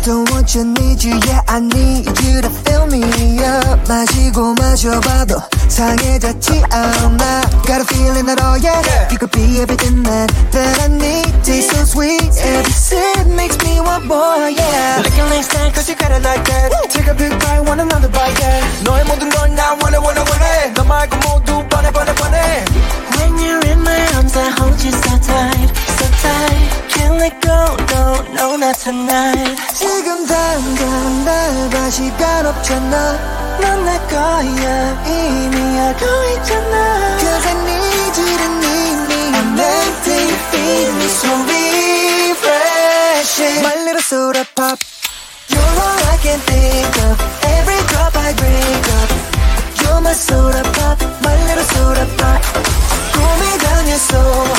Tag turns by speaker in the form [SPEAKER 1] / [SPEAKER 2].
[SPEAKER 1] don't want you, need you, yeah I need you to fill me up. 마시고 마셔봐도 상해졌지 않아. Got a feeling that oh yeah, you could be everything that I need. Taste so sweet, every sip makes me want more, yeah.
[SPEAKER 2] Licking like that, cause you got it like that. Take a big bite, want another bite, yeah. 너의 모든 걸 나 원해 너 말고 모두 뻔해 When you're in my arms I hold you so tight, so tight. Can't let go, no, not tonight.
[SPEAKER 1] 지금 당장 날 봐 시간 없잖아.
[SPEAKER 2] 넌 내 거야 이미 알고 있잖아.
[SPEAKER 1] Cause I need you to need me.
[SPEAKER 2] I'm empty, you feed me so refreshing.
[SPEAKER 1] My little soda pop.
[SPEAKER 2] You're all I can think of. Every drop I drink up. You're my soda pop, my little soda pop. 꿈이 다녔어